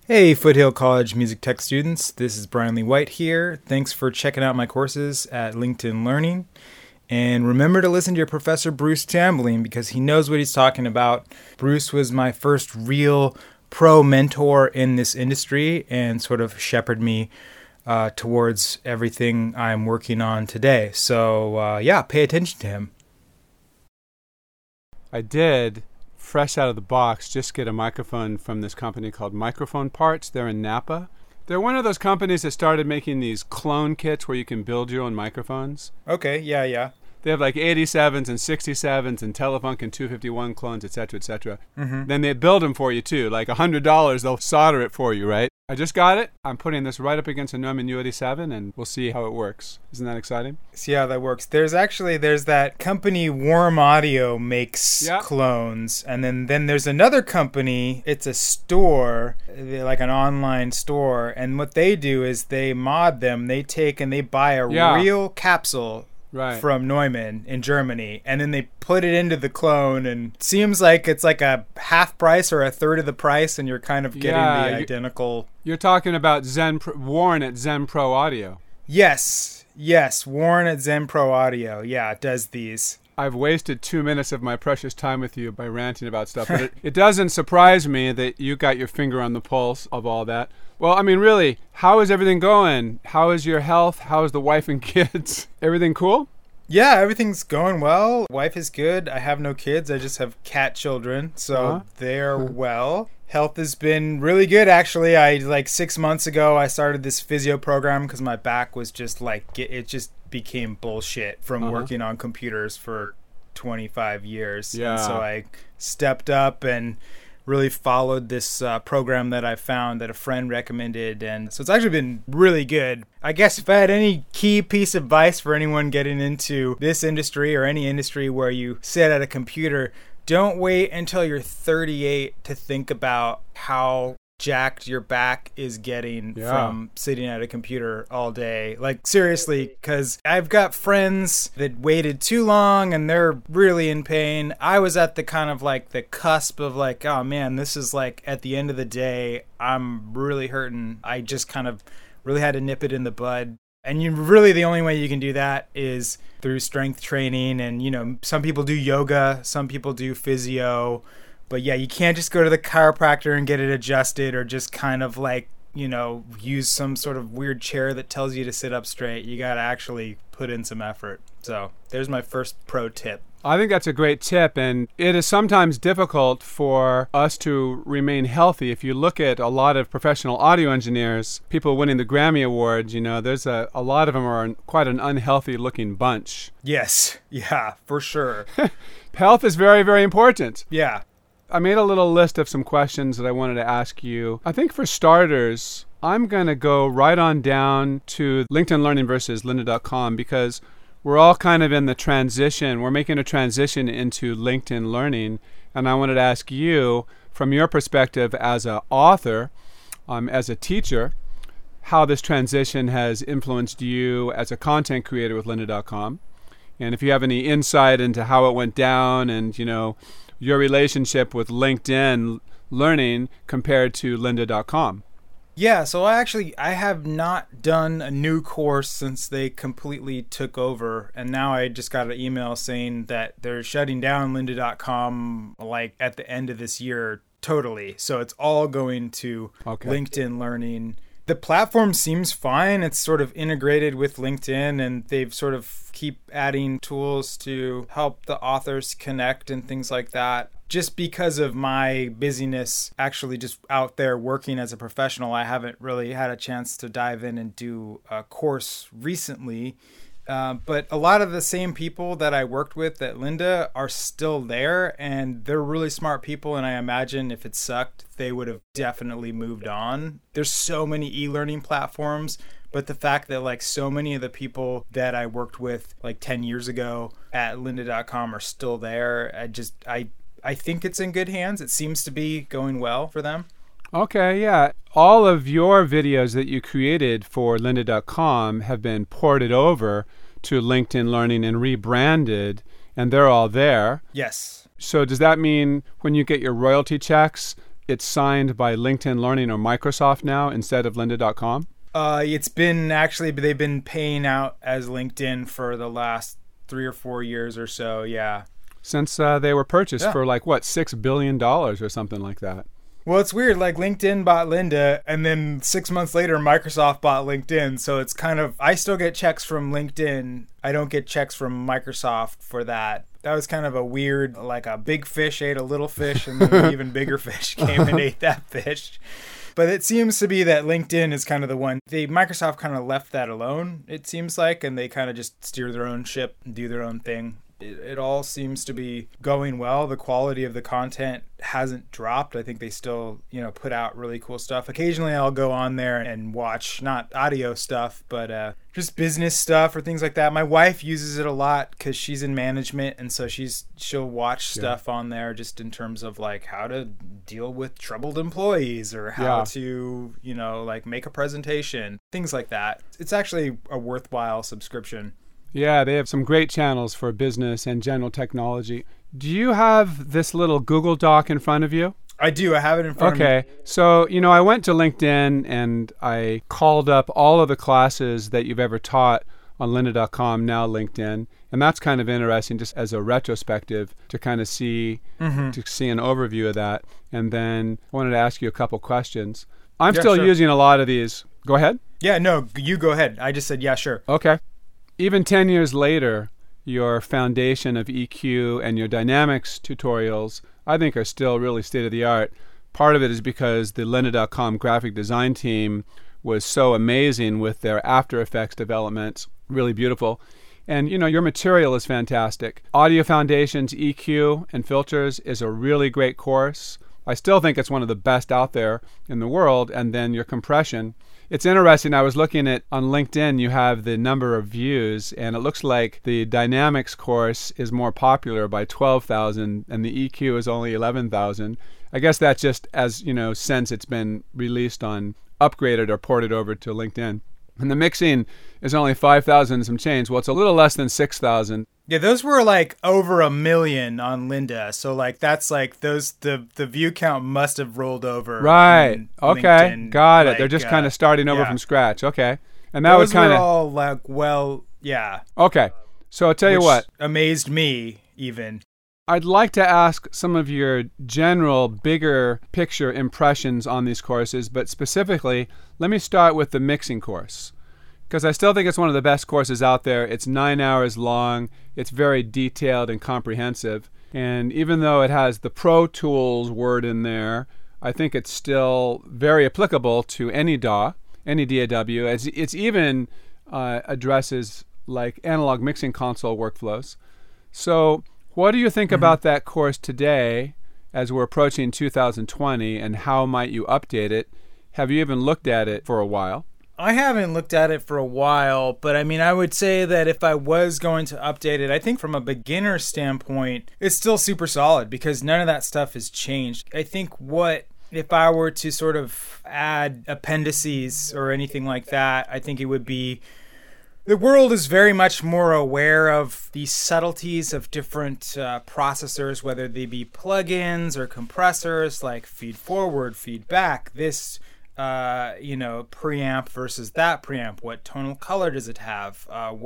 Hey, Foothill College Music Tech students, this is Brian Lee White here. Thanks for checking out my courses at LinkedIn Learning. And remember to listen to your professor, Bruce Tambling, because he knows what he's talking about. Bruce was my first real pro mentor in this industry and sort of shepherded me towards everything I'm working on today. So pay attention to him. I did, fresh out of the box, just get a microphone from this company called Microphone Parts. They're in Napa. They're one of those companies that started making these clone kits where you can build your own microphones. Okay, yeah. They have like 87s and 67s and Telefunken 251 clones, etc., etc. Mm-hmm. Then they build them for you too. Like $100, they'll solder it for you, right? I just got it. I'm putting this right up against a Neumann U87, and we'll see how it works. Isn't that exciting? See how that works. There's that company Warm Audio makes clones, and then there's another company. It's a store, like an online store, and what they do is they mod them. They take and they buy a real capsule. Right. From Neumann in Germany, and then they put it into the clone, and it seems like it's like a half price or a third of the price, and you're kind of getting the identical. You're talking about Warren at Zen Pro Audio. Yes, Warren at Zen Pro Audio. Yeah, it does these. I've wasted 2 minutes of my precious time with you by ranting about stuff, but it doesn't surprise me that you got your finger on the pulse of all that. Well, I mean, really, how is everything going? How is your health? How is the wife and kids? Everything cool? Yeah, everything's going well. Wife is good. I have no kids. I just have cat children, so they're well. Health has been really good, actually. 6 months ago, I started this physio program because my back was just it just became bullshit from working on computers for 25 years. Yeah. And so I stepped up and really followed this program that I found that a friend recommended, and so it's actually been really good. I guess if I had any key piece of advice for anyone getting into this industry or any industry where you sit at a computer, don't wait until you're 38 to think about how jacked your back is getting from sitting at a computer all day. Like, seriously, because I've got friends that waited too long and they're really in pain. I was at the kind of like the cusp of like, oh man, this is like at the end of the day, I'm really hurting. I just kind of really had to nip it in the bud. And the only way you can do that is through strength training. And, some people do yoga, some people do physio. But yeah, you can't just go to the chiropractor and get it adjusted or just kind of use some sort of weird chair that tells you to sit up straight. You got to actually put in some effort. So there's my first pro tip. I think that's a great tip, and it is sometimes difficult for us to remain healthy. If you look at a lot of professional audio engineers, people winning the Grammy Awards, there's a lot of them are quite an unhealthy looking bunch. Yes, yeah, for sure. Health is very, very important. Yeah. I made a little list of some questions that I wanted to ask you. I think for starters, I'm going to go right on down to LinkedIn Learning versus lynda.com because we're all kind of in the transition. We're making a transition into LinkedIn Learning. And I wanted to ask you, from your perspective as an author, as a teacher, how this transition has influenced you as a content creator with lynda.com. And if you have any insight into how it went down and, your relationship with LinkedIn Learning compared to lynda.com. Yeah, so I have not done a new course since they completely took over, and now I just got an email saying that they're shutting down lynda.com at the end of this year totally. So it's all going to LinkedIn Learning. The platform seems fine. It's sort of integrated with LinkedIn, and they've sort of keep adding tools to help the authors connect and things like that. Just because of my busyness actually just out there working as a professional, I haven't really had a chance to dive in and do a course recently. But a lot of the same people that I worked with at Lynda are still there, and they're really smart people, and I imagine if it sucked, they would have definitely moved on. There's so many e-learning platforms, but the fact that so many of the people that I worked with 10 years ago at lynda.com are still there, I think it's in good hands. It seems to be going well for them. Okay, yeah. All of your videos that you created for lynda.com have been ported over to LinkedIn Learning and rebranded, and they're all there. Yes. So does that mean when you get your royalty checks, it's signed by LinkedIn Learning or Microsoft now instead of lynda.com? It's been actually, they've been paying out as LinkedIn for the last 3 or 4 years or so. Yeah. Since they were purchased for like, what, $6 billion or something like that. Well, it's weird. Like LinkedIn bought Lynda, and then 6 months later, Microsoft bought LinkedIn. So it's kind of, I still get checks from LinkedIn. I don't get checks from Microsoft for that. That was kind of a weird, like a big fish ate a little fish, and then an even bigger fish came and ate that fish. But it seems to be that LinkedIn is kind of the one. Microsoft kind of left that alone, it seems like, and they kind of just steer their own ship and do their own thing. It all seems to be going well. The quality of the content hasn't dropped. I think they still, put out really cool stuff. Occasionally I'll go on there and watch, not audio stuff, but just business stuff or things like that. My wife uses it a lot because she's in management, and so she'll watch stuff on there just in terms of like how to deal with troubled employees or how to, like make a presentation, things like that. It's actually a worthwhile subscription. Yeah, they have some great channels for business and general technology. Do you have this little Google Doc in front of you? I do. I have it in front of me. Okay. So, I went to LinkedIn and I called up all of the classes that you've ever taught on lynda.com, now LinkedIn. And that's kind of interesting just as a retrospective to kind of see, to see an overview of that. And then I wanted to ask you a couple questions. I'm still using a lot of these. Go ahead. Yeah, no, you go ahead. I just said, yeah, sure. Okay. Even 10 years later, your foundation of EQ and your dynamics tutorials, I think, are still really state-of-the-art. Part of it is because the lynda.com graphic design team was so amazing with their After Effects development, really beautiful. And, your material is fantastic. Audio Foundations, EQ, and Filters is a really great course. I still think it's one of the best out there in the world. And then your compression. It's interesting. I was looking at on LinkedIn, you have the number of views, and it looks like the Dynamics course is more popular by 12,000, and the EQ is only 11,000. I guess that's just as, since it's been released on upgraded or ported over to LinkedIn. And the mixing is only 5,000 some change. Well, it's a little less than 6,000. Yeah, those were like over 1 million on Lynda. So like that's like the view count must have rolled over. Right. Okay. LinkedIn. Got it. They're just kind of starting over from scratch. Okay. And that those was kind of all like yeah. Okay. So I'll tell you what. Amazed me even. I'd like to ask some of your general, bigger picture impressions on these courses, but specifically, let me start with the mixing course. Because I still think it's one of the best courses out there. It's 9 hours long. It's very detailed and comprehensive. And even though it has the Pro Tools word in there, I think it's still very applicable to any DAW, any DAW. It's even addresses like analog mixing console workflows. So what do you think about that course today as we're approaching 2020, and how might you update it? Have you even looked at it for a while? I haven't looked at it for a while, but I mean, I would say that if I was going to update it, I think from a beginner standpoint, it's still super solid because none of that stuff has changed. I think if I were to sort of add appendices or anything like that, I think it would be the world is very much more aware of the subtleties of different processors, whether they be plugins or compressors, like feed forward, feedback, this preamp versus that preamp. What tonal color does it have?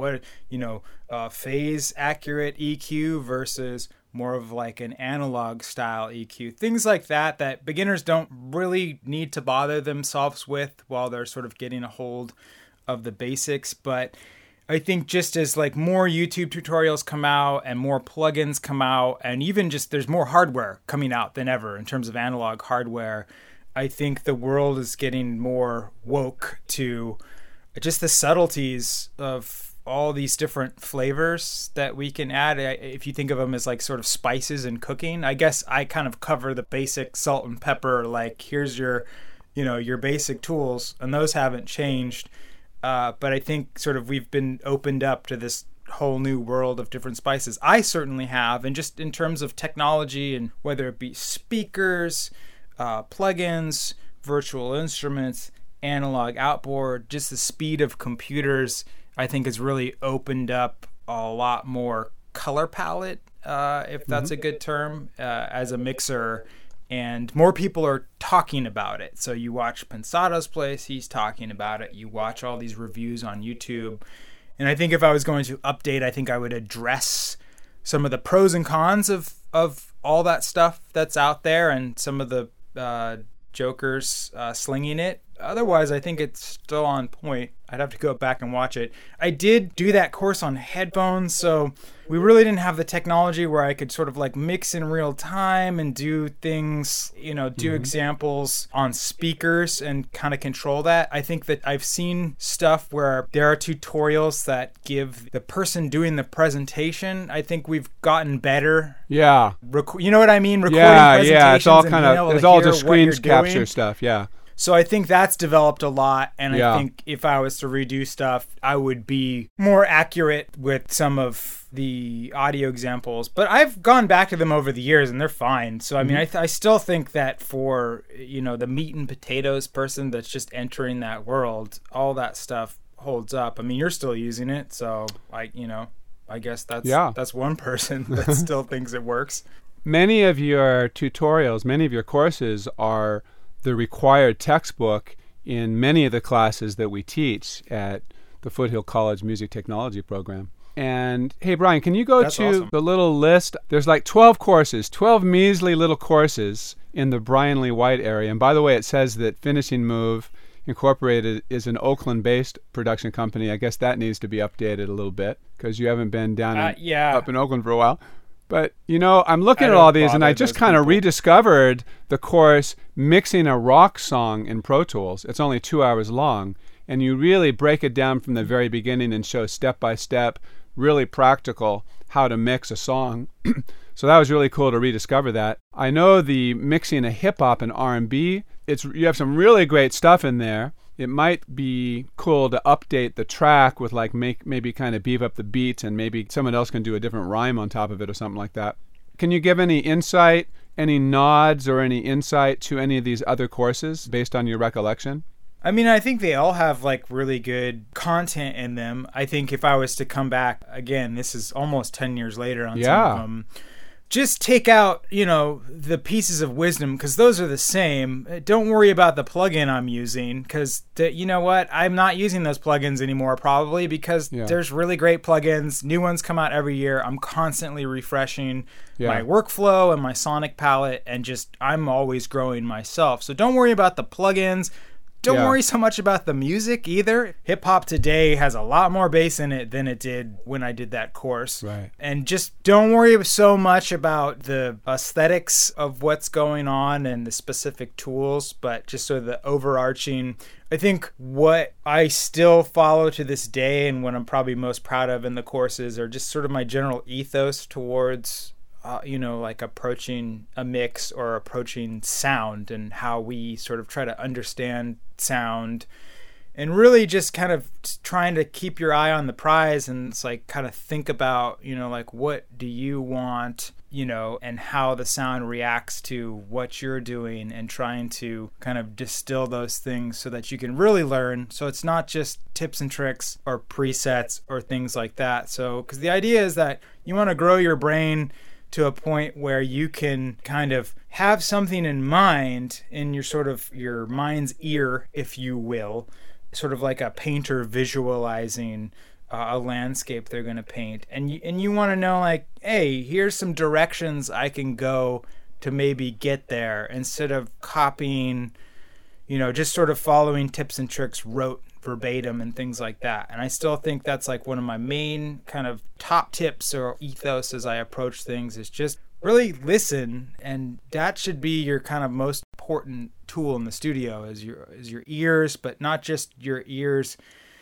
Phase accurate EQ versus more of like an analog style EQ. Things like that beginners don't really need to bother themselves with while they're sort of getting a hold of the basics. But I think just as like more YouTube tutorials come out and more plugins come out, and even just there's more hardware coming out than ever in terms of analog hardware, I think the world is getting more woke to just the subtleties of all these different flavors that we can add. If you think of them as like sort of spices in cooking, I guess I kind of cover the basic salt and pepper, like here's your basic tools, and those haven't changed. But I think sort of we've been opened up to this whole new world of different spices. I certainly have, and just in terms of technology, and whether it be speakers, plugins, virtual instruments, analog outboard, just the speed of computers, I think has really opened up a lot more color palette, if that's a good term, as a mixer. and more people are talking about it. So you watch Pensado's place, he's talking about it. You watch all these reviews on YouTube. And I think if I was going to update, I think I would address some of the pros and cons of all that stuff that's out there and some of the jokers slinging it. Otherwise, I think it's still on point. I'd have to go back and watch it. I did do that course on headphones, so we really didn't have the technology where I could sort of like mix in real time and do things, do examples on speakers and kind of control that. I think that I've seen stuff where there are tutorials that give the person doing the presentation. I think we've gotten better. Yeah. You know what I mean? Recording presentations. Yeah. It's all it's all just screen capture doing. Stuff. Yeah. So I think that's developed a lot, and Yeah. I think if I was to redo stuff, I would be more accurate with some of the audio examples. But I've gone back to them over the years, and they're fine. So, I mean, I still think that for, the meat and potatoes person that's just entering that world, all that stuff holds up. I mean, you're still using it, so, I guess that's one person that still thinks it works. Many of your tutorials, many of your courses are the required textbook in many of the classes that we teach at the Foothill College Music Technology program. And hey, Brian, can you go to awesome. the little list? There's like 12 courses, 12 measly little courses in the Brian Lee White area. And by the way, it says that Finishing Move Incorporated is an Oakland-based production company. I guess that needs to be updated a little bit because you haven't been down up in Oakland for a while. But, I'm looking at all these, and I just kind of rediscovered the course Mixing a Rock Song in Pro Tools. It's only 2 hours long, and you really break it down from the very beginning and show step-by-step, really practical, how to mix a song. So that was really cool to rediscover that. I know the Mixing a Hip-Hop and R&B, you have some really great stuff in there. It might be cool to update the track with maybe kind of beef up the beats, and maybe someone else can do a different rhyme on top of it or something like that. Can you give any insight, any nods or any insight to any of these other courses based on your recollection? I mean, I think they all have really good content in them. I think if I was to come back again, this is almost 10 years later on some of them, just take out, the pieces of wisdom, because those are the same. Don't worry about the plugin I'm using, because you know what? I'm not using those plugins anymore, probably, because there's really great plugins. New ones come out every year. I'm constantly refreshing my workflow and my sonic palette, and I'm always growing myself. So don't worry about the plugins. Don't worry so much about the music either. Hip hop today has a lot more bass in it than it did when I did that course. Right. And just don't worry so much about the aesthetics of what's going on and the specific tools, but just sort of the overarching. I think what I still follow to this day and what I'm probably most proud of in the courses are just sort of my general ethos towards approaching a mix or approaching sound, and how we sort of try to understand sound, and really just kind of trying to keep your eye on the prize. And it's kind of think about, what do you want, and how the sound reacts to what you're doing, and trying to kind of distill those things so that you can really learn. So it's not just tips and tricks or presets or things like that. So, because the idea is that you want to grow your brain to a point where you can kind of have something in mind in your mind's ear, if you will, sort of like a painter visualizing a landscape they're going to paint. And you want to know, hey, here's some directions I can go to maybe get there, instead of copying, just sort of following tips and tricks rote verbatim and things like that. And I still think that's one of my main kind of top tips or ethos as I approach things, is just really listen. And that should be your kind of most important tool in the studio, is your ears, but not just your ears,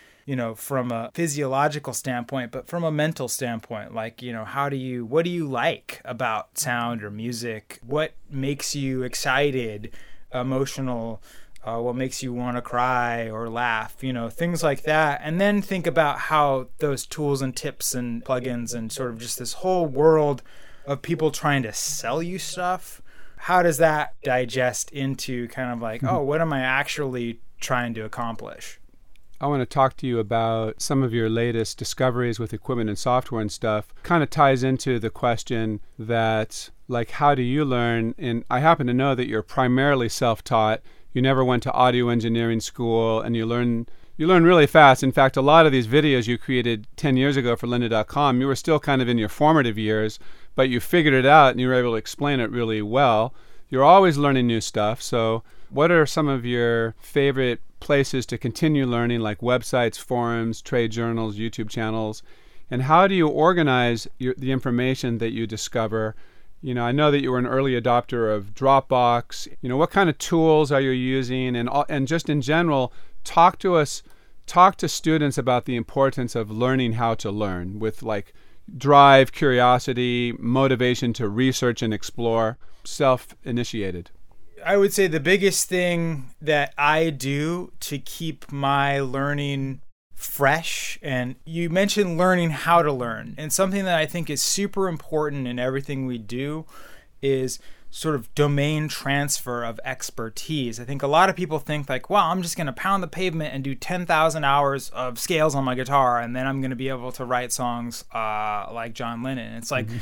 from a physiological standpoint, but from a mental standpoint. What do you like about sound or music? What makes you excited, emotional? What makes you want to cry or laugh, things like that. And then think about how those tools and tips and plugins and sort of just this whole world of people trying to sell you stuff, how does that digest into kind of what am I actually trying to accomplish? I want to talk to you about some of your latest discoveries with equipment and software and stuff. Kind of ties into the question that like, how do you learn? And I happen to know that you're primarily self-taught. You never went to audio engineering school, and you learn really fast. In fact, a lot of these videos you created 10 years ago for lynda.com, you were still kind of in your formative years, but you figured it out and you were able to explain it really well. You're always learning new stuff. So what are some of your favorite places to continue learning, like websites, forums, trade journals, YouTube channels? And how do you organize the information that you discover? I know that you were an early adopter of Dropbox. What kind of tools are you using? And just in general, talk to students about the importance of learning how to learn with like drive, curiosity, motivation to research and explore, self-initiated. I would say the biggest thing that I do to keep my learning fresh, and you mentioned learning how to learn, and something that I think is super important in everything we do is sort of domain transfer of expertise. I think a lot of people think like, well, I'm just going to pound the pavement and do 10,000 hours of scales on my guitar, and then I'm going to be able to write songs like John Lennon. It's like,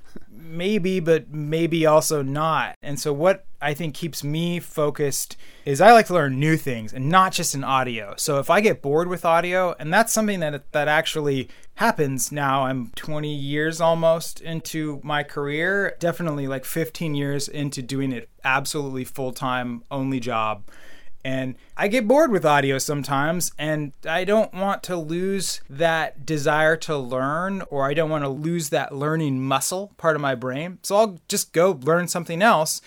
maybe, but maybe also not. And so what I think keeps me focused is I like to learn new things, and not just in audio. So if I get bored with audio, and that's something that actually happens now, I'm 20 years almost into my career, definitely like 15 years into doing it absolutely full-time, only job. And I get bored with audio sometimes, and I don't want to lose that desire to learn, or I don't want to lose that learning muscle part of my brain. So I'll just go learn something else.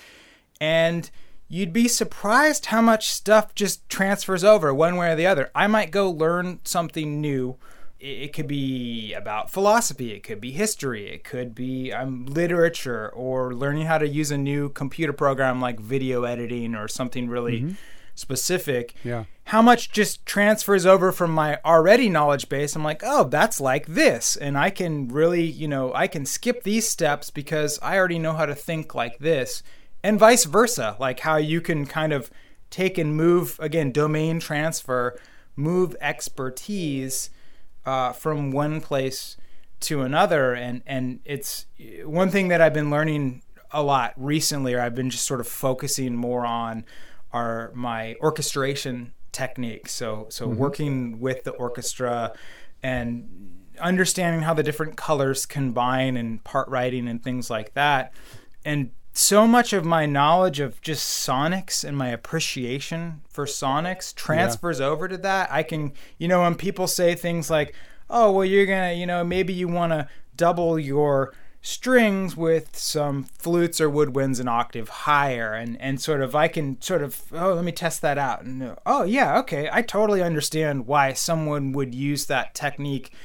And you'd be surprised how much stuff just transfers over one way or the other. I might go learn something new. It could be about philosophy. It could be history. It could be literature, or learning how to use a new computer program like video editing or something really specific. Yeah. How much just transfers over from my already knowledge base? I'm like, oh, that's like this. And I can really, I can skip these steps because I already know how to think like this. And vice versa, like how you can kind of take and move, again, domain transfer, move expertise from one place to another. And it's one thing that I've been learning a lot recently, or I've been just sort of focusing more on, are my orchestration techniques. So working with the orchestra and understanding how the different colors combine, and part writing and things like that. And so much of my knowledge of just sonics and my appreciation for sonics transfers over to that. I can, when people say things like, oh, well, you're going to, maybe you want to double your strings with some flutes or woodwinds an octave higher, and sort of I can sort of, oh, let me test that out, and oh yeah, okay, I totally understand why someone would use that technique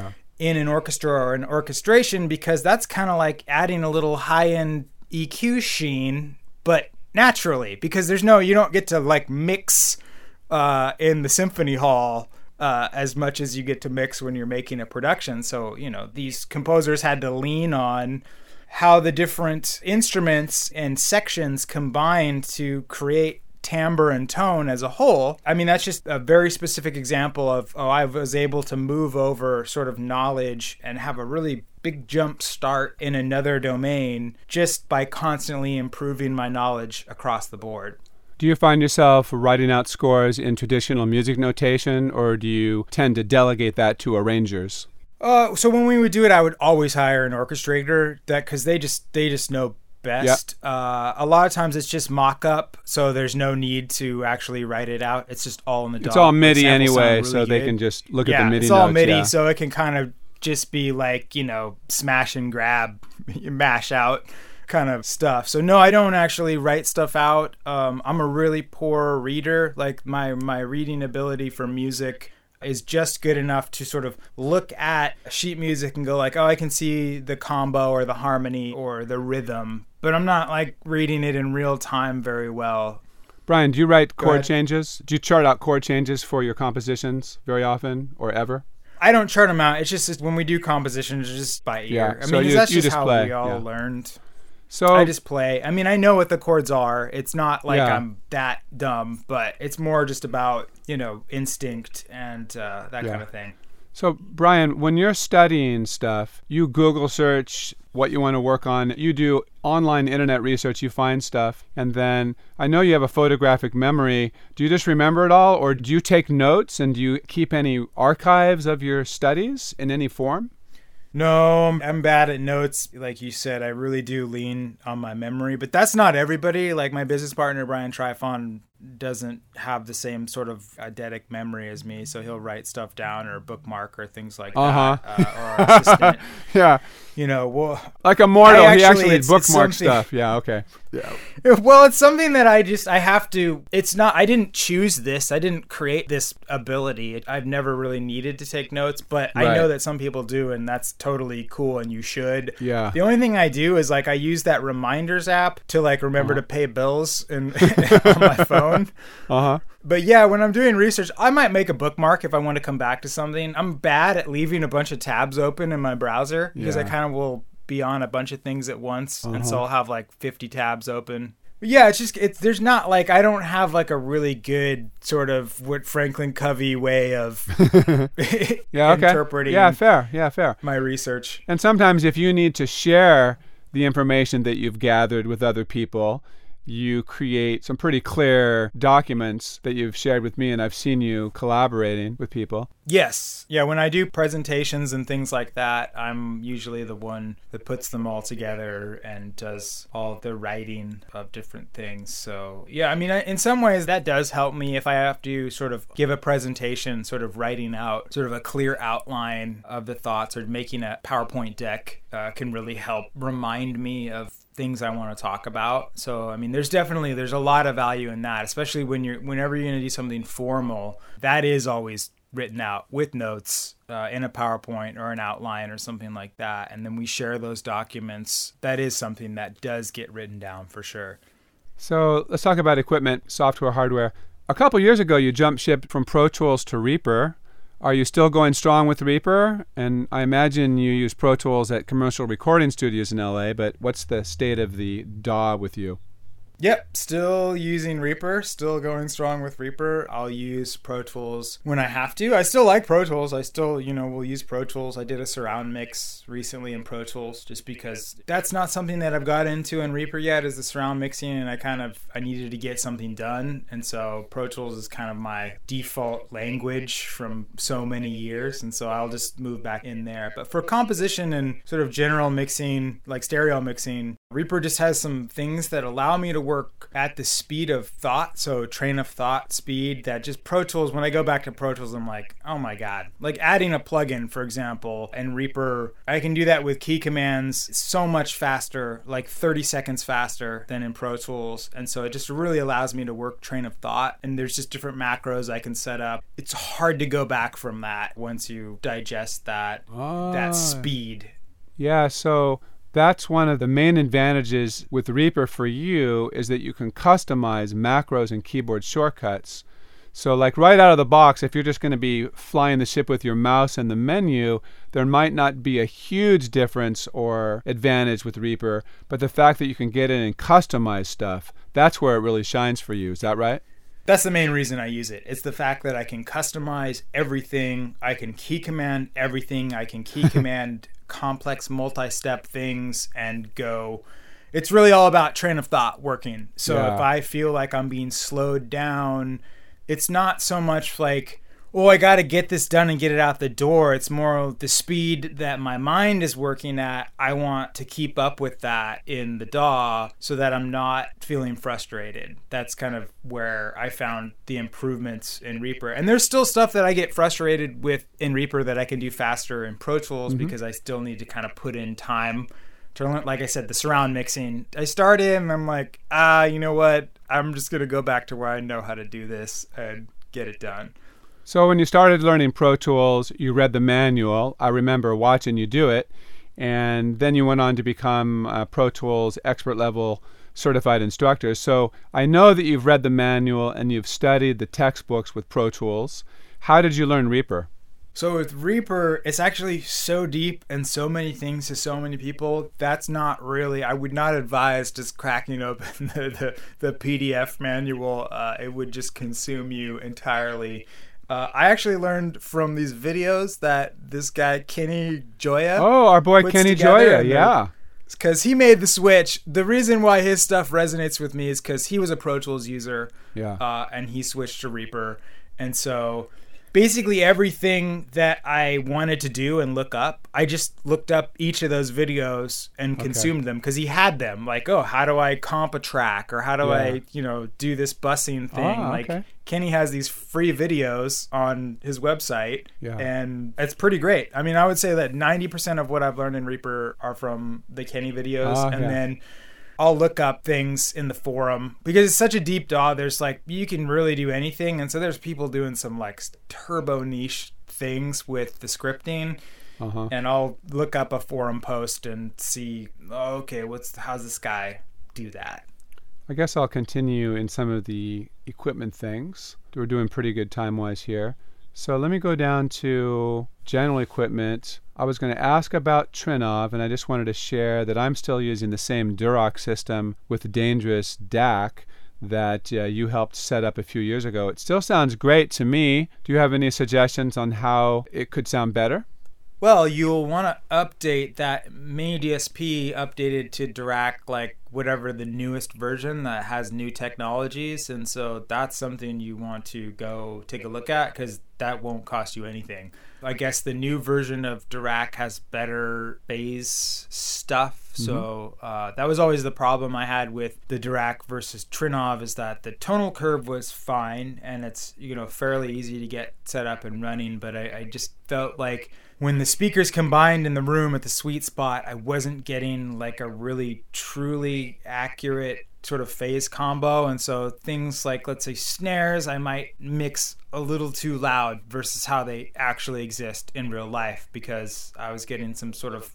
in an orchestra or an orchestration, because that's kind of like adding a little high-end EQ sheen, but naturally, because you don't get to like mix in the symphony hall as much as you get to mix when you're making a production. So, these composers had to lean on how the different instruments and sections combine to create timbre and tone as a whole. I mean, that's just a very specific example of, I was able to move over sort of knowledge and have a really big jump start in another domain just by constantly improving my knowledge across the board. Do you find yourself writing out scores in traditional music notation, or do you tend to delegate that to arrangers? So when we would do it, I would always hire an orchestrator, because they just know best. Yep. A lot of times it's just mock-up, so there's no need to actually write it out. It's just all in the DAW. It's all MIDI anyway, really so they can just look at the MIDI notes. Yeah, it's all MIDI, so it can kind of just be like, smash and grab, mash out kind of stuff. So no, I don't actually write stuff out. I'm a really poor reader. Like my reading ability for music is just good enough to sort of look at sheet music and go like, oh, I can see the combo or the harmony or the rhythm, but I'm not like reading it in real time very well. Brian, do you write chord changes? Do you chart out chord changes for your compositions very often or ever? I don't chart them out. It's just when we do compositions, it's just by ear. Yeah. I mean, that's just how we all learned. So I just play. I mean, I know what the chords are. It's not like I'm that dumb, but it's more just about, instinct and that kind of thing. So, Brian, when you're studying stuff, you Google search what you want to work on. You do online internet research, you find stuff, and then I know you have a photographic memory. Do you just remember it all, or do you take notes, and do you keep any archives of your studies in any form? No, I'm bad at notes. Like you said, I really do lean on my memory, but that's not everybody. Like my business partner, Brian Trifon, doesn't have the same sort of eidetic memory as me, so he'll write stuff down or bookmark or things like that. Or our assistant. Yeah. Well, like a mortal, he actually bookmarks stuff. Yeah, okay. Yeah. Well, it's something that I have to, I didn't choose this. I didn't create this ability. I've never really needed to take notes, but Right. I know that some people do, and that's totally cool, and you should. Yeah. The only thing I do is I use that reminders app to remember to pay bills on my phone. But yeah, when I'm doing research, I might make a bookmark if I want to come back to something. I'm bad at leaving a bunch of tabs open in my browser because I kind of will be on a bunch of things at once. And so I'll have 50 tabs open. But yeah, there's not I don't have a really good sort of what Franklin Covey way of interpreting fair. my research. And sometimes if you need to share the information that you've gathered with other people, you create some pretty clear documents that you've shared with me, and I've seen you collaborating with people. Yes. Yeah, when I do presentations and things like that, I'm usually the one that puts them all together and does all the writing of different things. So, yeah, I mean, in some ways that does help me if I have to sort of give a presentation, sort of writing out sort of a clear outline of the thoughts, or making a PowerPoint deck can really help remind me of things I want to talk about. So, I mean, there's a lot of value in that, especially whenever you're going to do something formal. That is always written out with notes in a PowerPoint or an outline or something like that. And then we share those documents. That is something that does get written down for sure. So let's talk about equipment, software, hardware. A couple years ago, you jumped ship from Pro Tools to Reaper. Are you still going strong with Reaper? And I imagine you use Pro Tools at commercial recording studios in LA, but what's the state of the DAW with you? Yep, still using Reaper, still going strong with Reaper. I'll use Pro Tools when I have to. I still like Pro Tools. I still, will use Pro Tools. I did a surround mix recently in Pro Tools just because that's not something that I've got into in Reaper yet, is the surround mixing, and I needed to get something done. And so Pro Tools is kind of my default language from so many years, and so I'll just move back in there. But for composition and sort of general mixing, like stereo mixing, Reaper just has some things that allow me to work at the speed of thought, so train of thought speed, that just Pro Tools, when I go back to Pro Tools, I'm like, oh my God. Like adding a plugin, for example, and Reaper, I can do that with key commands so much faster, like 30 seconds faster than in Pro Tools. And so it just really allows me to work train of thought, and there's just different macros I can set up. It's hard to go back from that once you digest that speed. Yeah, so that's one of the main advantages with Reaper for you, is that you can customize macros and keyboard shortcuts. So like right out of the box, if you're just going to be flying the ship with your mouse and the menu, there might not be a huge difference or advantage with Reaper, but the fact that you can get in and customize stuff, that's where it really shines for you. Is that right? That's the main reason I use it. It's the fact that I can customize everything. I can key command everything. I can key command complex multi-step things and go. It's really all about train of thought working. So if I feel like I'm being slowed down, it's not so much like, oh, I got to get this done and get it out the door. It's more the speed that my mind is working at. I want to keep up with that in the DAW so that I'm not feeling frustrated. That's kind of where I found the improvements in Reaper. And there's still stuff that I get frustrated with in Reaper that I can do faster in Pro Tools because I still need to kind of put in time to learn. Like I said, the surround mixing, I started and I'm like, you know what? I'm just going to go back to where I know how to do this and get it done. So when you started learning Pro Tools, you read the manual. I remember watching you do it. And then you went on to become a Pro Tools expert level certified instructor. So I know that you've read the manual and you've studied the textbooks with Pro Tools. How did you learn Reaper? So with Reaper, it's actually so deep and so many things to so many people. That's not really, I would not advise just cracking open the PDF manual. It would just consume you entirely. I actually learned from these videos that this guy, Kenny Joya. Oh, our boy Kenny Joya, yeah. Because he made the switch. The reason why his stuff resonates with me is because he was a Pro Tools user. Yeah. And he switched to Reaper. And so basically everything that I wanted to do and look up, I just looked up each of those videos and consumed them because he had them. Like, oh, how do I comp a track? Or how do I, do this bussing thing? Kenny has these free videos on his website, and it's pretty great. I mean, I would say that 90% of what I've learned in Reaper are from the Kenny videos, and then I'll look up things in the forum because it's such a deep dive. There's like, you can really do anything. And so there's people doing some like turbo niche things with the scripting. And I'll look up a forum post and see, how's this guy do that? I guess I'll continue in some of the equipment things. We're doing pretty good time-wise here. So let me go down to general equipment. I was going to ask about Trinnov, and I just wanted to share that I'm still using the same Durock system with the Dangerous DAC that you helped set up a few years ago. It still sounds great to me. Do you have any suggestions on how it could sound better? Well, you'll want to update that Mini DSP updated to Dirac, like whatever the newest version that has new technologies. And so that's something you want to go take a look at because that won't cost you anything. I guess the new version of Dirac has better phase stuff. So that was always the problem I had with the Dirac versus Trinnov is that the tonal curve was fine and it's fairly easy to get set up and running. But I just felt like when the speakers combined in the room at the sweet spot, I wasn't getting like a really truly accurate sort of phase combo. And so things like, let's say snares, I might mix a little too loud versus how they actually exist in real life because I was getting some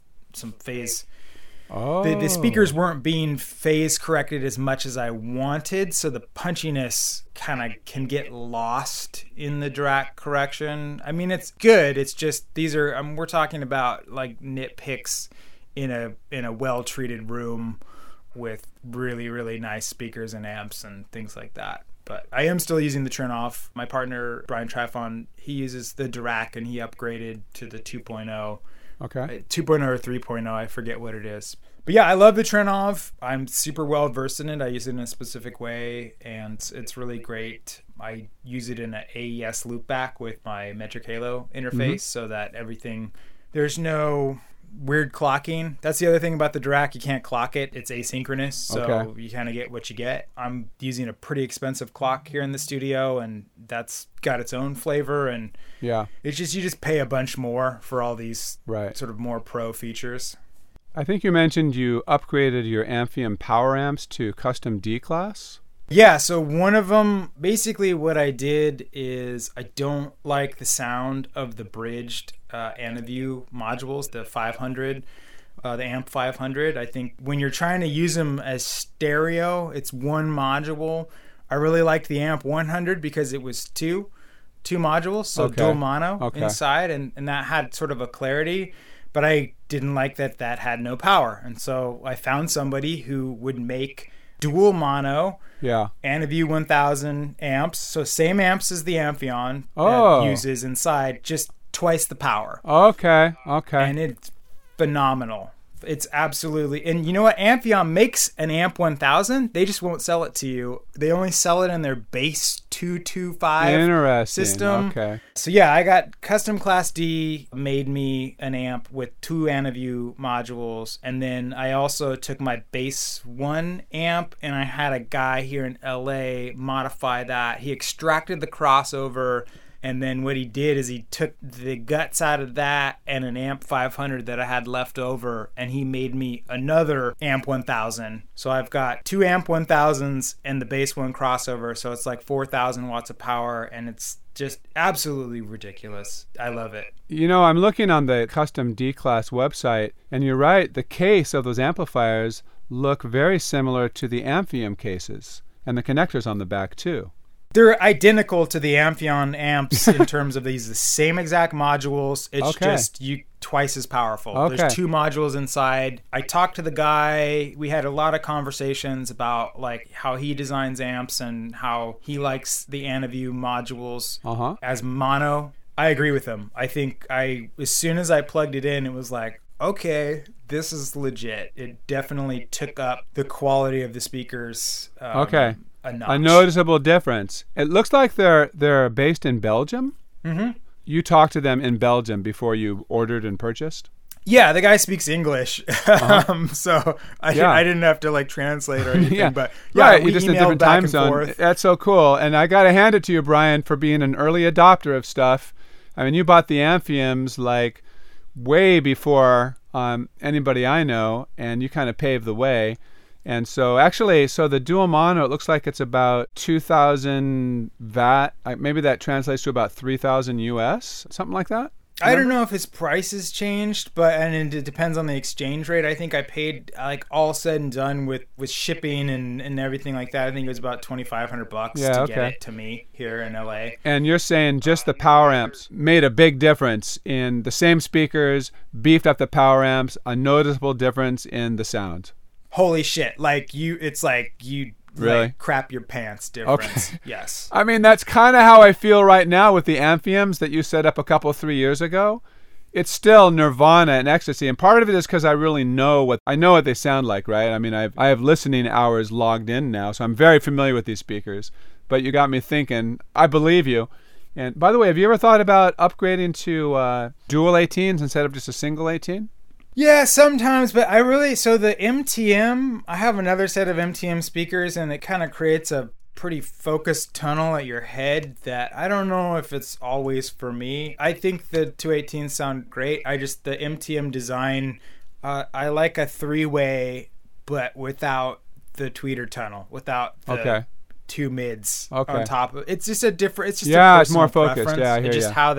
phase. The speakers weren't being phase corrected as much as I wanted, so the punchiness kind of can get lost in the Dirac correction. I mean, it's good. It's just we're talking about like nitpicks in a well-treated room with really, really nice speakers and amps and things like that. But I am still using the Trinnov. My partner, Brian Trifon, he uses the Dirac and he upgraded to the 2.0. Okay. 2.0 or 3.0, I forget what it is. But yeah, I love the Trinnov. I'm super well versed in it. I use it in a specific way, and it's really great. I use it in an AES loopback with my Metric Halo interface so that there's no weird clocking. That's the other thing about the Dirac. You can't clock it. It's asynchronous, so you kind of get what you get. I'm using a pretty expensive clock here in the studio, and that's got its own flavor. And it's just you just pay a bunch more for all these sort of more pro features. I think you mentioned you upgraded your Amphium power amps to custom D class. Yeah, so one of them, basically what I did is I don't like the sound of the bridged Anaview modules, the 500, the Amp 500. I think when you're trying to use them as stereo, it's one module. I really liked the Amp 100 because it was two modules, so dual mono inside, and that had sort of a clarity. But I didn't like that had no power. And so I found somebody who would make dual mono Anaview 1000 amps. So same amps as the Amphion that uses inside, just twice the power. Okay. And it's phenomenal. It's absolutely... And you know what? Amphion makes an Amp 1000. They just won't sell it to you. They only sell it in their base 225 system. Okay. So yeah, I got Custom Class D made me an amp with 2 Anaview modules. And then I also took my base 1 amp and I had a guy here in LA modify that. He extracted the crossover. And then what he did is he took the guts out of that and an Amp 500 that I had left over, and he made me another Amp 1000. So I've got 2 Amp 1000s and the base 1 crossover, so it's like 4,000 watts of power, and it's just absolutely ridiculous. I love it. You know, I'm looking on the custom D-Class website, and you're right, the case of those amplifiers look very similar to the Amphium cases, and the connectors on the back too. They're identical to the Amphion amps in terms of the same exact modules. It's just you twice as powerful. Okay. There's 2 modules inside. I talked to the guy. We had a lot of conversations about like how he designs amps and how he likes the Anaview modules as mono. I agree with him. I think as soon as I plugged it in, it was like, okay, this is legit. It definitely took up the quality of the speakers. Okay. A notch. A noticeable difference. It looks like they're based in Belgium. Mm-hmm. You talked to them in Belgium before you ordered and purchased? Yeah, the guy speaks English, so I didn't have to like translate or anything. But right, we you just emailed a different back time and zone. forth. That's so cool. And I got to hand it to you, Brian, for being an early adopter of stuff. I mean, you bought the Amphiems like way before anybody I know, and you kind of paved the way. And so actually, the dual mono, it looks like it's about 2,000 VAT. Maybe that translates to about 3,000 US, something like that. I don't know if his price has changed, and it depends on the exchange rate. I think I paid, like, all said and done with shipping and everything like that. I think it was about $2,500 to get it to me here in LA. And you're saying just the power amps made a big difference in the same speakers, beefed up the power amps, a noticeable difference in the sound. Holy shit! It's like you. Really? Like crap your pants difference. Okay. Yes. I mean, that's kind of how I feel right now with the Amphiems that you set up 3 years ago. It's still nirvana and ecstasy, and part of it is because I really know what they sound like, right? I mean, I have listening hours logged in now, so I'm very familiar with these speakers. But you got me thinking. I believe you. And by the way, have you ever thought about upgrading to dual 18s instead of just a single 18? Yeah, sometimes, but so the MTM, I have another set of MTM speakers, and it kind of creates a pretty focused tunnel at your head that I don't know if it's always for me. I think the 218s sound great. The MTM design, I like a 3-way, but without the tweeter tunnel, without the 2 mids on top of it. It's just a different, it's just a it's more focused. preference. Yeah, I hear it's just how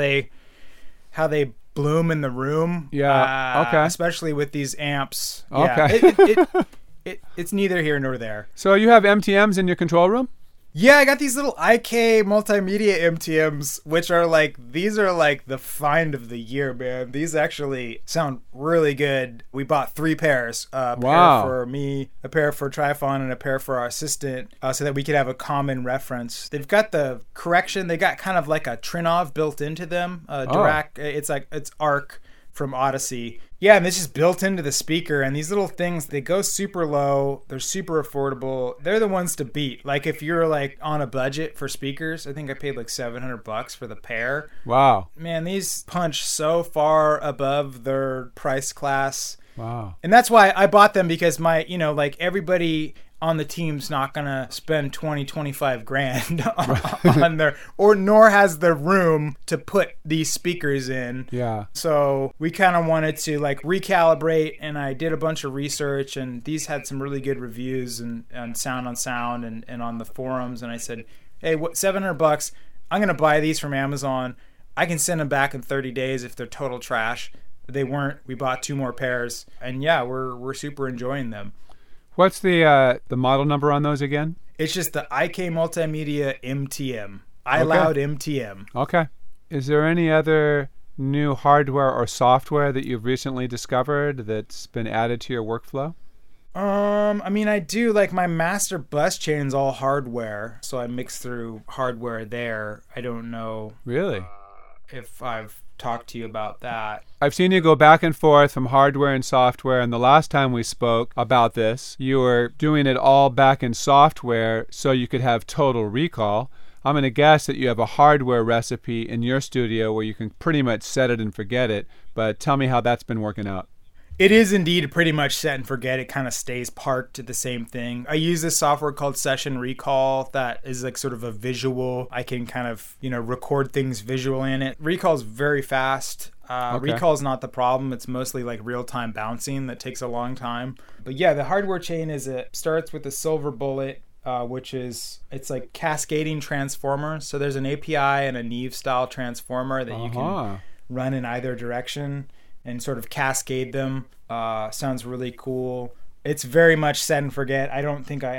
they bloom in the room. Yeah. Especially with these amps. Okay. Yeah, it's neither here nor there. So you have MTMs in your control room? Yeah, I got these little IK multimedia MTMs, which are these are the find of the year, man. These actually sound really good. We bought 3 pairs. A pair for me, a pair for Tryphon, and a pair for our assistant, so that we could have a common reference. They've got the correction. They got kind of like a Trinov built into them. Dirac, it's ARC from Odyssey. Yeah, and this is built into the speaker, and these little things, they go super low. They're super affordable. They're the ones to beat. Like if you're on a budget for speakers, I think I paid $700 for the pair. Wow. Man, these punch so far above their price class. Wow. And that's why I bought them, because everybody on the team's not gonna spend 25 grand on their, nor has the room to put these speakers in. Yeah. So we kind of wanted to recalibrate, and I did a bunch of research, and these had some really good reviews and Sound on Sound and on the forums. And I said, hey, $700? I'm gonna buy these from Amazon. I can send them back in 30 days if they're total trash. They weren't. We bought 2 more pairs, and yeah, we're super enjoying them. What's the model number on those again? It's just the IK Multimedia MTM. iLoud MTM. Okay. Is there any other new hardware or software that you've recently discovered that's been added to your workflow? I mean, I do. My master bus chain's all hardware, so I mix through hardware there. I don't know. Really? If I've talked to you about that. I've seen you go back and forth from hardware and software, and the last time we spoke about this, you were doing it all back in software so you could have total recall. I'm going to guess that you have a hardware recipe in your studio where you can pretty much set it and forget it, but tell me how that's been working out. It is indeed pretty much set and forget. It kind of stays parked to the same thing. I use this software called Session Recall that is sort of a visual. I can kind of, record things visually in it. Recall's very fast. Recall's not the problem. It's mostly real-time bouncing that takes a long time. But yeah, the hardware chain it starts with a Silver Bullet, which is, it's cascading transformers. So there's an API and a Neve-style transformer that you can run in either direction and sort of cascade them. Sounds really cool. It's very much set and forget. I don't think I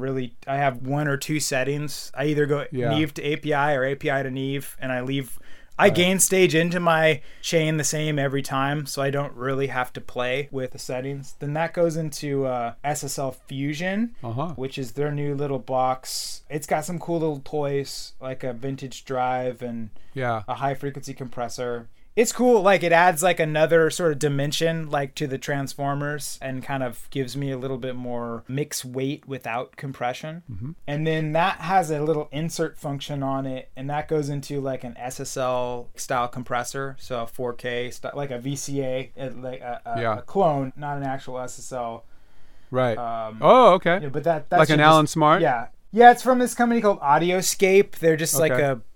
have 1 or 2 settings. I either go Neve to API or API to Neve, and I leave I gain stage into my chain the same every time, so I don't really have to play with the settings. Then that goes into SSL Fusion, which is their new little box. It's got some cool little toys, like a vintage drive and a high frequency compressor. It's cool. Like, it adds like another sort of dimension, like, to the transformers, and kind of gives me a little bit more mix weight without compression. And then that has a little insert function on it, and that goes into like an SSL style compressor, so a 4K like a VCA, like a clone, not an actual SSL. Right. Okay. But that's like an Alan Smart. Yeah. It's from this company called Audioscape. They're just like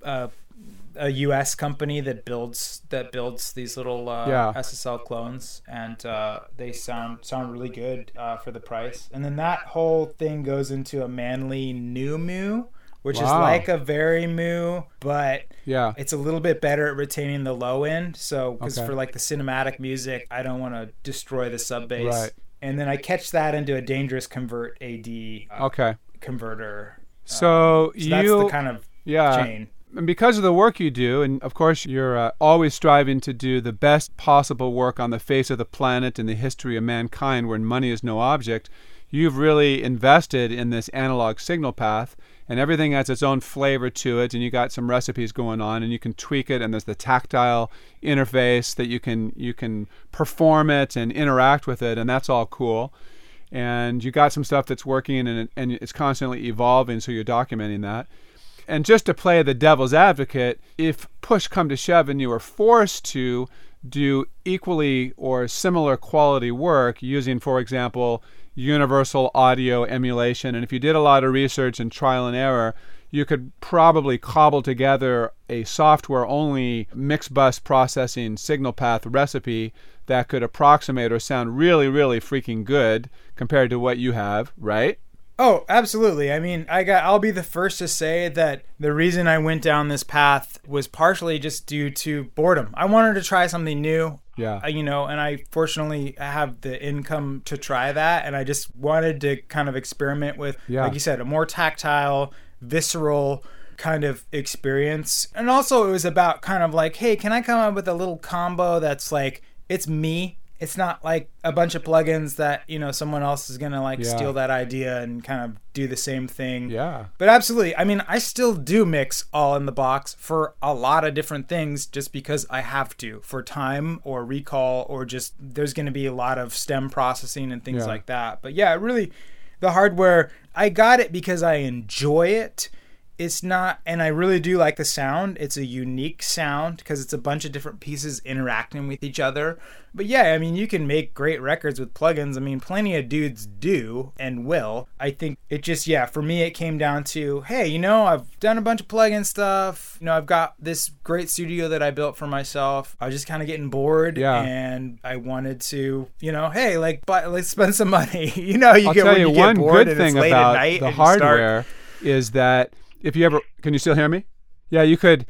a US company that builds these little SSL clones, and they sound really good for the price. And then that whole thing goes into a Manley NuMu, which is like a Verymu, but it's a little bit better at retaining the low end. So because for like the cinematic music, I don't want to destroy the sub bass. Right. And then I catch that into a Dangerous Convert AD converter. So that's the kind of chain. And because of the work you do, and of course you're always striving to do the best possible work on the face of the planet in the history of mankind where money is no object, you've really invested in this analog signal path, and everything has its own flavor to it, and you got some recipes going on, and you can tweak it, and there's the tactile interface that you can perform it and interact with it, and that's all cool. And you got some stuff that's working, and it's constantly evolving, so you're documenting that. And just to play the devil's advocate, if push come to shove and you were forced to do equally or similar quality work using, for example, universal audio emulation, and if you did a lot of research and trial and error, you could probably cobble together a software-only mixed bus processing signal path recipe that could approximate or sound really, really freaking good compared to what you have, right? Oh, absolutely. I mean, I'll be the first to say that the reason I went down this path was partially just due to boredom. I wanted to try something new. And I fortunately have the income to try that, and I just wanted to kind of experiment with, like you said, a more tactile, visceral kind of experience. And also it was about kind of like, hey, can I come up with a little combo that's like, it's me. It's not like a bunch of plugins that, someone else is going to steal that idea and kind of do the same thing. Yeah. But absolutely. I mean, I still do mix all in the box for a lot of different things just because I have to, for time or recall, or just there's going to be a lot of stem processing and things like that. But really, the hardware, I got it because I enjoy it. It's not, and I really do like the sound. It's a unique sound because it's a bunch of different pieces interacting with each other. But I mean, you can make great records with plugins. I mean, plenty of dudes do and will. I think it just, for me, it came down to, hey, I've done a bunch of plugin stuff. I've got this great studio that I built for myself. I was just kind of getting bored, and I wanted to, hey, let's spend some money. I'll tell you one good thing about the hardware is that if you ever, can you still hear me? Yeah, you could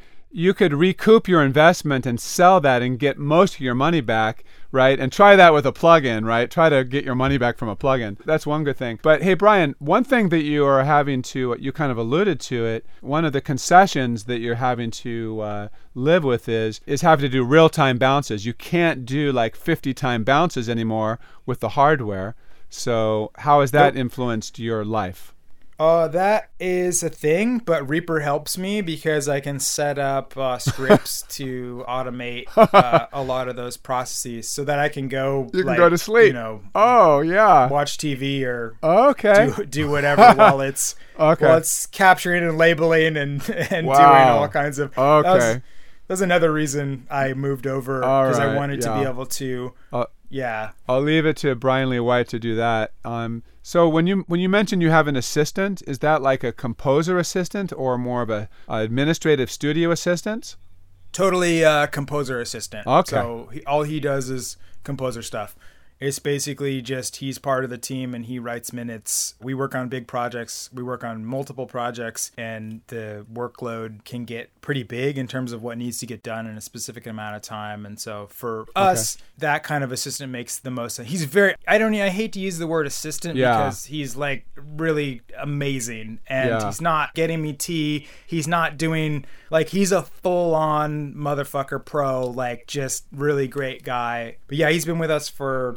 recoup your investment and sell that and get most of your money back, right? And try that with a plugin, right? Try to get your money back from a plugin. That's one good thing. But hey, Brian, one thing that you are having to, you kind of alluded to it, one of the concessions that you're having to live with is having to do real-time bounces. You can't do like 50-time bounces anymore with the hardware. So how has that influenced your life? That is a thing, but Reaper helps me because I can set up scripts to automate a lot of those processes so that I can go. You can go to sleep. Watch TV or do whatever while it's capturing and labeling and doing all kinds of. That's another reason I moved over because I wanted to be able to. I'll leave it to Brian Lee White to do that. So when you mention you have an assistant, is that like a composer assistant or more of a administrative studio assistant? Totally composer assistant. Okay. So all he does is composer stuff. It's basically just he's part of the team and he writes minutes. We work on big projects. We work on multiple projects, and the workload can get pretty big in terms of what needs to get done in a specific amount of time. And so for us, that kind of assistant makes the most sense. He's very, I hate to use the word assistant because he's like really amazing, and he's not getting me tea. He's not doing, like, he's a full-on motherfucker pro, like, just really great guy. But yeah, he's been with us for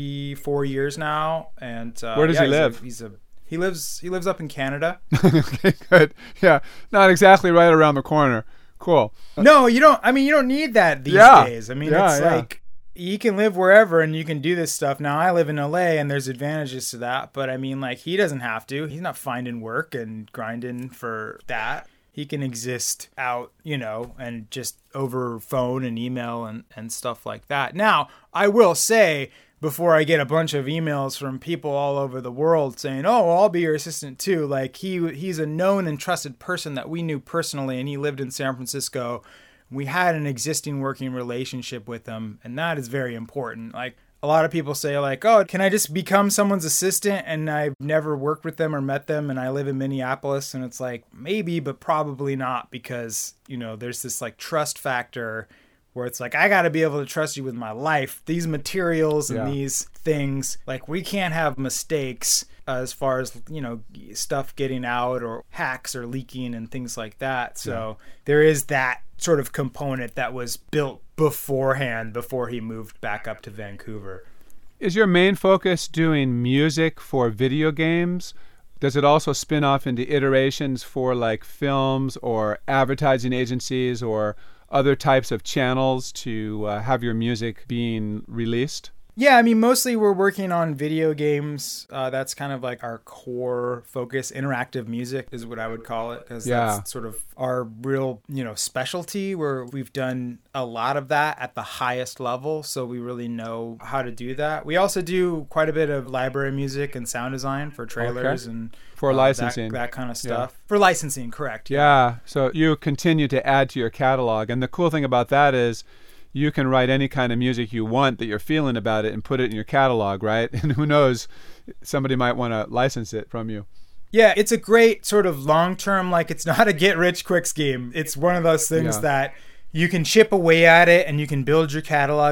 3-4 years now. And where does he live? He lives up in Canada. Okay, good. Yeah, not exactly right around the corner. Cool. No, you don't. I mean, you don't need that these days. I mean, it's like you can live wherever and you can do this stuff. Now, I live in LA and there's advantages to that, but I mean, like, he doesn't have to. He's not finding work and grinding for that. He can exist out, and just over phone and email and stuff like that. Now, I will say, before I get a bunch of emails from people all over the world saying, oh, I'll be your assistant too. Like, he's a known and trusted person that we knew personally, and he lived in San Francisco. We had an existing working relationship with him, and that is very important. Like, a lot of people say, like, oh, can I just become someone's assistant and I've never worked with them or met them and I live in Minneapolis? And it's like, maybe, but probably not, because, there's this like trust factor where it's like, I got to be able to trust you with my life. These materials and these things, like, we can't have mistakes as far as, stuff getting out or hacks or leaking and things like that. So there is that sort of component that was built beforehand before he moved back up to Vancouver. Is your main focus doing music for video games? Does it also spin off into iterations for like films or advertising agencies or other types of channels to have your music being released? Yeah, I mean, mostly we're working on video games. That's kind of like our core focus. Interactive music is what I would call it, because that's sort of our real, specialty, where we've done a lot of that at the highest level. So we really know how to do that. We also do quite a bit of library music and sound design for trailers and for licensing, that kind of stuff. For licensing, correct. Yeah. So you continue to add to your catalog. And the cool thing about that is you can write any kind of music you want that you're feeling about it and put it in your catalog, right? And who knows, somebody might want to license it from you. Yeah, it's a great sort of long-term, like, it's not a get-rich-quick scheme. It's one of those things that you can chip away at it and you can build your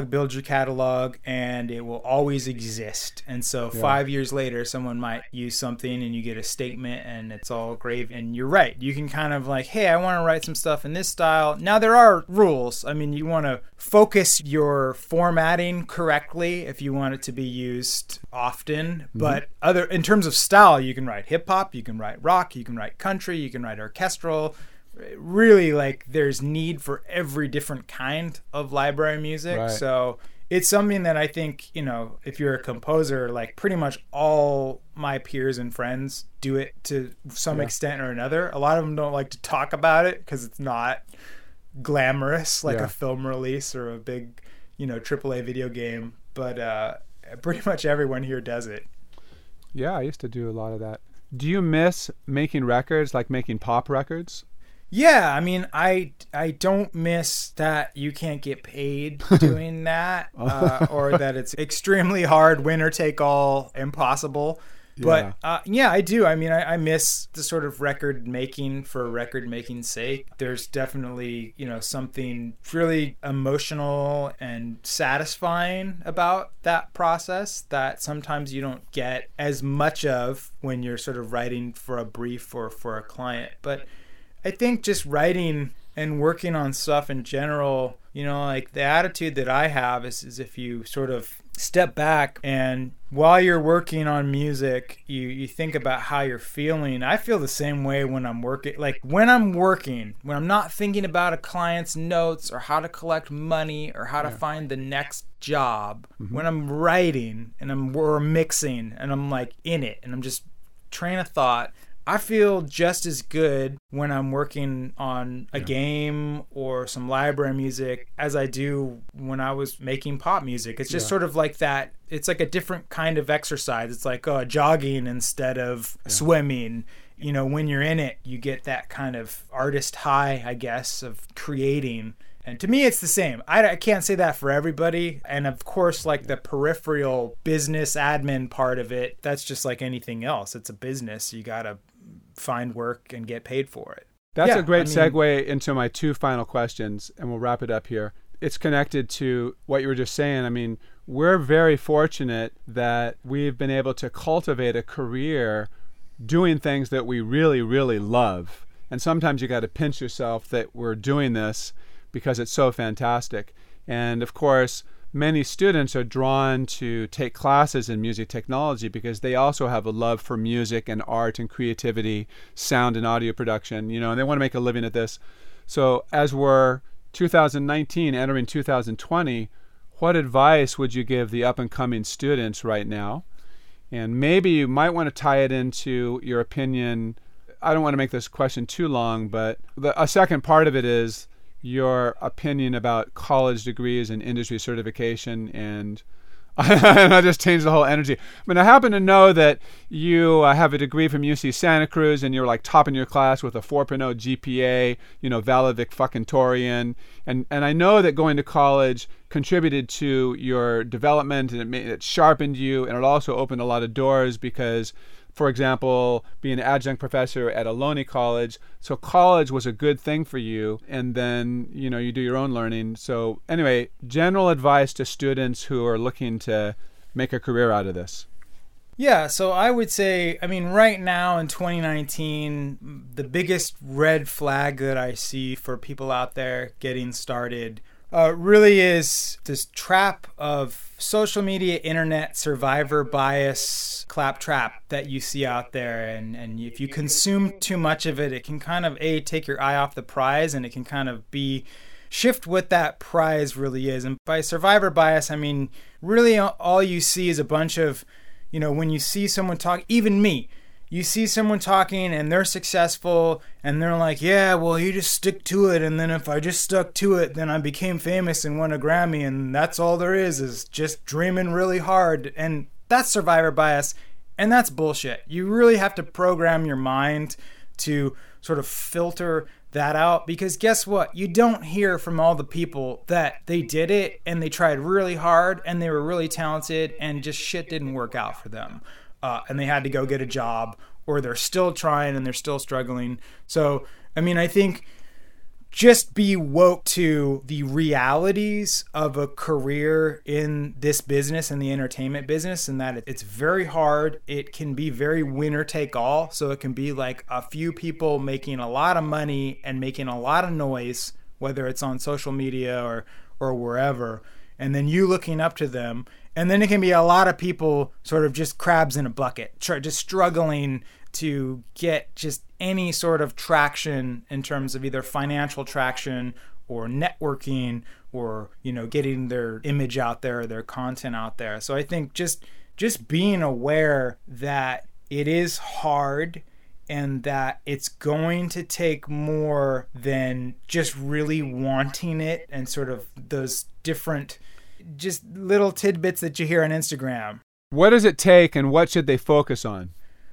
catalog, and it will always exist. And so 5 years later, someone might use something and you get a statement and it's all great. And you're right. You can kind of like, hey, I want to write some stuff in this style. Now, there are rules. I mean, you want to focus your formatting correctly if you want it to be used often. But in terms of style, you can write hip hop, you can write rock, you can write country, you can write orchestral. Really, like, there's need for every different kind of library music. Right. So it's something that I think, if you're a composer, like, pretty much all my peers and friends do it to some extent or another. A lot of them don't like to talk about it because it's not glamorous like a film release or a big, AAA video game. But pretty much everyone here does it. Yeah, I used to do a lot of that. Do you miss making records, like making pop records? Yeah, I mean, I don't miss that you can't get paid doing that, or that it's extremely hard, winner take all, impossible. But I do. I mean, I miss the sort of record making for record making's sake. There's definitely, something really emotional and satisfying about that process that sometimes you don't get as much of when you're sort of writing for a brief or for a client. But I think just writing and working on stuff in general, like, the attitude that I have is if you sort of step back and while you're working on music, you think about how you're feeling. I feel the same way when I'm working. Like, when I'm not thinking about a client's notes or how to collect money or how to find the next job, when I'm writing and we're mixing and I'm like in it and I'm just train of thought, I feel just as good when I'm working on a game or some library music as I do when I was making pop music. It's just sort of like that. It's like a different kind of exercise. It's like jogging instead of swimming. When you're in it, you get that kind of artist high, I guess, of creating. And to me, it's the same. I can't say that for everybody. And of course, like the peripheral business admin part of it, that's just like anything else. It's a business. You got to find work and get paid for it. That's a great segue into my two final questions, and we'll wrap it up here. It's connected to what you were just saying. I mean, we're very fortunate that we've been able to cultivate a career doing things that we really, really love. And sometimes you got to pinch yourself that we're doing this because it's so fantastic. And of course, many students are drawn to take classes in music technology because they also have a love for music and art and creativity, sound and audio production, and they want to make a living at this. So as we're 2019 entering 2020, what advice would you give the up-and-coming students right now? And maybe you might want to tie it into your opinion. I don't want to make this question too long, but a second part of it is your opinion about college degrees and industry certification. And I just changed the whole energy. I mean, I happen to know that you have a degree from UC Santa Cruz and you're like top in your class with a 4.0 GPA, valedictorian. And I know that going to college contributed to your development, and it sharpened you, and it also opened a lot of doors because, for example, being an adjunct professor at Ohlone College, so college was a good thing for you, and then, you do your own learning. So anyway, general advice to students who are looking to make a career out of this. Yeah, so I would say, right now in 2019, the biggest red flag that I see for people out there getting started really is this trap of social media, internet, survivor bias, claptrap that you see out there. And if you consume too much of it, it can kind of, take your eye off the prize, and it can kind of shift what that prize really is. And by survivor bias, really all you see is a bunch of, when you see someone talk, even me, you see someone talking and they're successful and they're like, yeah, well, you just stick to it. And then if I just stuck to it, then I became famous and won a Grammy. And that's all there is just dreaming really hard. And that's survivor bias. And that's bullshit. You really have to program your mind to sort of filter that out, because guess what? You don't hear from all the people that they did it and they tried really hard and they were really talented and just shit didn't work out for them. And they had to go get a job, or they're still trying and they're still struggling. So, I think just be woke to the realities of a career in this business, in the entertainment business, and that it's very hard. It can be very winner take all. So it can be like a few people making a lot of money and making a lot of noise, whether it's on social media or wherever, and then you looking up to them. And then it can be a lot of people sort of just crabs in a bucket, just struggling to get just any sort of traction in terms of either financial traction or networking or, getting their image out there, their content out there. So I think just being aware that it is hard and that it's going to take more than just really wanting it and sort of those different just little tidbits that you hear on Instagram. What does it take and what should they focus on?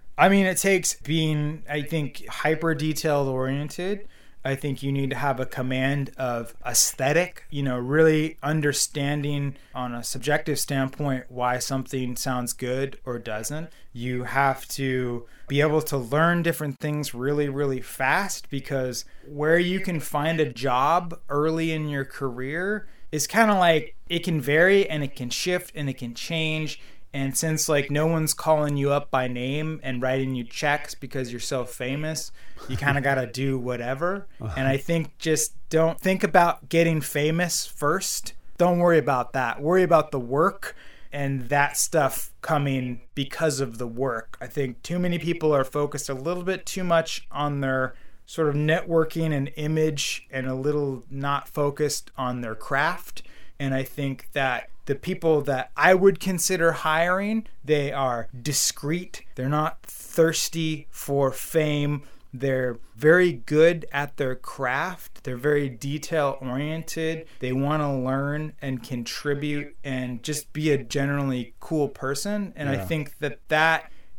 It takes being, I think, hyper detail oriented. I think you need to have a command of aesthetic, really understanding on a subjective standpoint why something sounds good or doesn't. You have to be able to learn different things really, really fast, because where you can find a job early in your career is kind of like, it can vary and it can shift and it can change. And since no one's calling you up by name and writing you checks because you're so famous, you kind of got to do whatever. And I think just don't think about getting famous first. Don't worry about that. Worry about the work and that stuff coming because of the work. I think too many people are focused a little bit too much on their sort of networking and image and a little not focused on their craft. And I think that the people that I would consider hiring, they are discreet. They're not thirsty for fame. They're very good at their craft. They're very detail oriented. They want to learn and contribute and just be a generally cool person. And I think that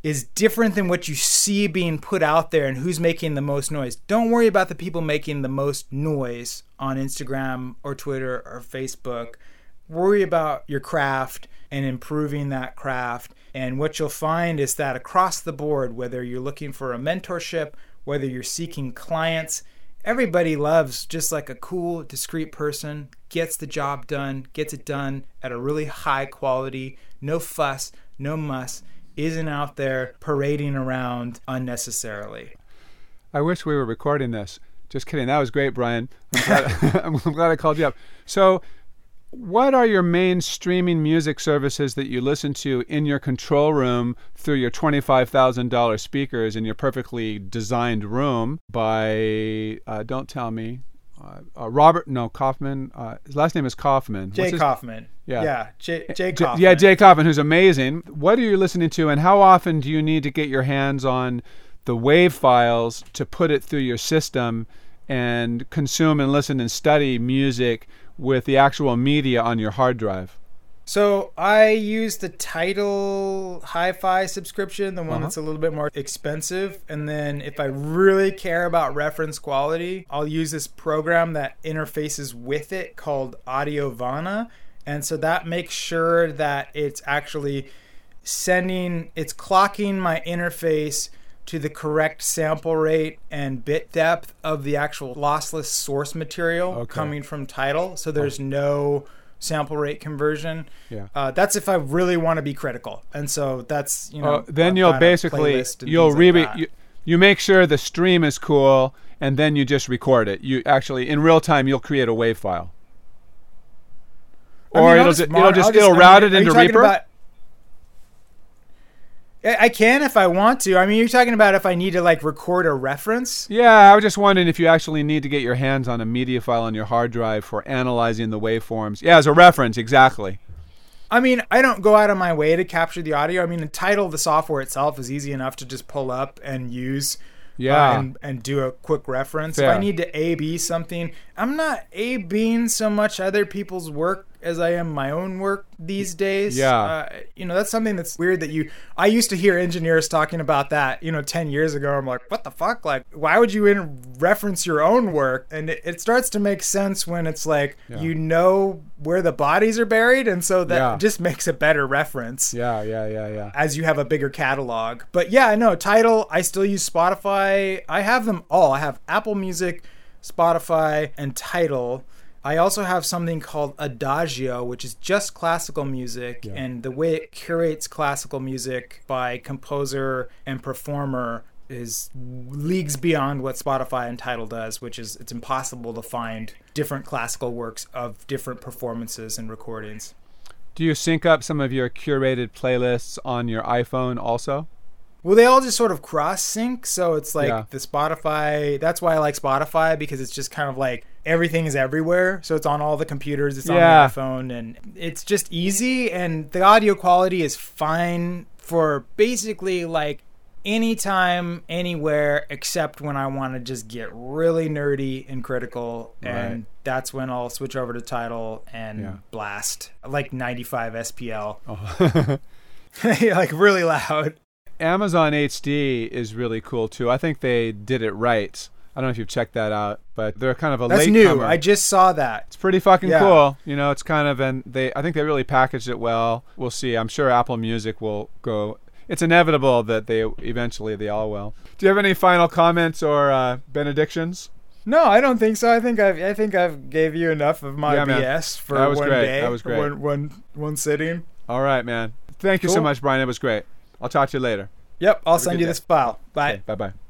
is different than what you see being put out there and who's making the most noise. Don't worry about the people making the most noise on Instagram or Twitter or Facebook. Worry about your craft and improving that craft. And what you'll find is that across the board, whether you're looking for a mentorship, whether you're seeking clients, everybody loves just like a cool, discreet person, gets the job done, gets it done at a really high quality, no fuss, no muss, isn't out there parading around unnecessarily. I wish we were recording this. Just kidding. That was great, Brian. I'm glad I called you up. So what are your main streaming music services that you listen to in your control room through your $25,000 speakers in your perfectly designed room by, don't tell me, Kaufman. His last name is Kaufman. Jay Kaufman. Yeah. Jay Kaufman. Yeah, Jay Kaufman, who's amazing. What are you listening to, and how often do you need to get your hands on the WAV files to put it through your system and consume and listen and study music with the actual media on your hard drive? So I use the Tidal Hi-Fi subscription, the one that's a little bit more expensive. And then if I really care about reference quality, I'll use this program that interfaces with it called Audiovana. And so that makes sure that it's actually it's clocking my interface to the correct sample rate and bit depth of the actual lossless source material coming from Tidal. So there's no sample rate conversion. Yeah. That's if I really want to be critical. And so that's, then you'll basically, you make sure the stream is cool, and then you just record it. You actually, in real time, you'll create a WAV file. Or it'll route it into Reaper? I can if I want to. I mean, you're talking about if I need to like record a reference? Yeah, I was just wondering if you actually need to get your hands on a media file on your hard drive for analyzing the waveforms. Yeah, as a reference, exactly. I mean, I don't go out of my way to capture the audio. I mean, the Tidal, the software itself is easy enough to just pull up and use. And do a quick reference. Fair. If I need to A/B something, I'm not A/Bing so much other people's work as I am my own work these days. Yeah. That's something that's weird that I used to hear engineers talking about that, 10 years ago. I'm like, what the fuck? Like, why would you reference your own work? And it starts to make sense when it's like, where the bodies are buried. And so that just makes a better reference. Yeah. As you have a bigger catalog. But yeah, I know Tidal, I still use Spotify. I have them all. I have Apple Music, Spotify, and Tidal. I also have something called Adagio, which is just classical music, and the way it curates classical music by composer and performer is leagues beyond what Spotify and Tidal does, which is it's impossible to find different classical works of different performances and recordings. Do you sync up some of your curated playlists on your iPhone also? Well, they all just sort of cross-sync, so it's like the Spotify. That's why I like Spotify, because it's just kind of like everything is everywhere. So it's on all the computers, it's on the iPhone, and it's just easy. And the audio quality is fine for basically like anytime, anywhere, except when I want to just get really nerdy and critical. And that's when I'll switch over to Tidal and blast like 95 SPL. Like really loud. Amazon HD is really cool too. I think they did it right. I don't know if you've checked that out, but they're kind of a That's latecomer. new. I just saw that. It's pretty fucking cool. It's kind of, I think they really packaged it well. We'll see. I'm sure Apple Music will go. It's inevitable that they all will. Do you have any final comments or benedictions? No, I don't think so. I think I've gave you enough of my BS for one day. That was great. One sitting. All right, man. Thank you so much, Brian. It was great. I'll talk to you later. Yep, I'll send you this file. Bye. Okay, bye-bye.